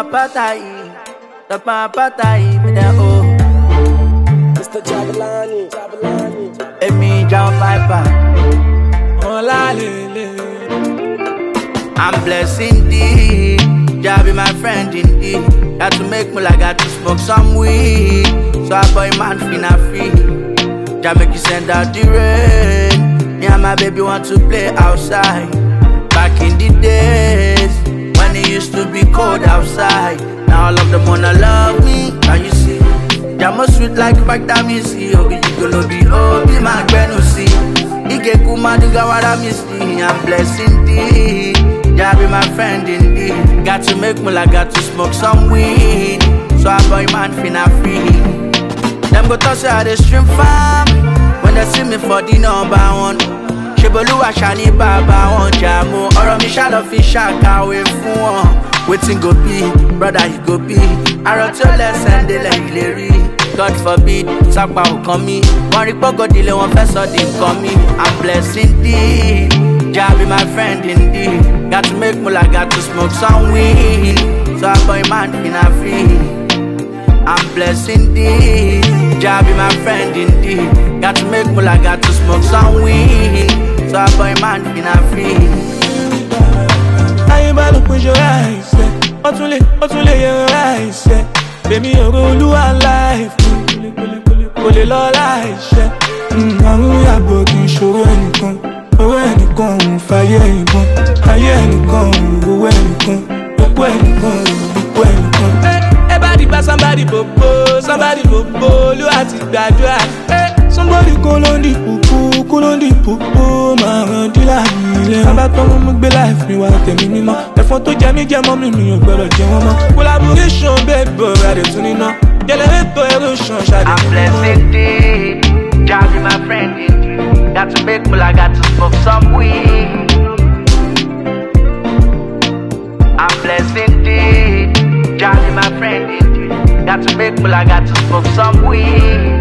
patai, me da oh. Mr. Jabalani. Emi John Piper. Oh la lele. I'm blessed indeed. Jah be my friend indeed. Got to make me like got to smoke some weed. So I boy man finna free. Jah make you send out the rain. Me and my baby want to play outside. Back in the days when it used to be cold outside. Now all of them wanna love me. Can you see? Jah must sweet like vitamin C. Obi jigolo be obi my gbenusi. Ige kuma diga wada misty. I'm blessed indeed. Jah be my friend indeed. Got to make me like got to smoke some weed. So I boy man finna free. Them go toss how they stream farm. When they see me for the number one. Sheboluwa shani baba won jamo. Ọ̀rọ̀ mi ṣá lọ fi ṣàkàwé fún wọn. Wetin go be, brother he go be. Àrò tí ó lẹ́sẹ̀ ń délẹ̀ ilé rí. God forbid, sápá ò kàn mí. Wọ́n rí pọ́gọ́dìlé wọn fẹ́ sọ di nǹkan mi. I'm blessed indeed. Jah be my friend indeed. Got to make mula, got to smoke some weed. So I boy man finna free. I'm blessed indeed. Jah be my friend indeed. Got to make mula, got to smoke some weed. So I boy man finna free. Ayé bá ló pín ṣọ́ra ìṣẹ́. Ó tún lè yẹra ìṣẹ́. Bèmí òru olúwa láìfù. Kò lè lọ láìṣẹ́. Àrùn yàgò kì í ṣòro ẹnìkan. Owó ẹnìkan òun fàyè ẹnìkan. Ayé ẹnìkan òun owó ẹnìkan. Òkú ẹnìkan òun òkú ẹnìkan. Ẹ bá di bá somebody bòbò, olúwa ti gbàdúrà. Somebody kó ló ń di púpú, máa ràn dílà mi ilé. Bàbá tó mú gbé life mi wá tẹ̀mí mímọ́. Ẹ̀fọn tó jẹ mí jẹ mọ́ mi ò gbọ́dọ̀ jẹ wọ́n mọ́. Collaboration bẹ́ẹ̀ bọ̀ adé tún níná. Generator erosion ṣàdé. I'm blessed indeed. Jah be my friend indeed. Got to make mula, got to smoke some weed. I'm blessed indeed. Jah be my friend indeed. Got to make mula, got to smoke some weed.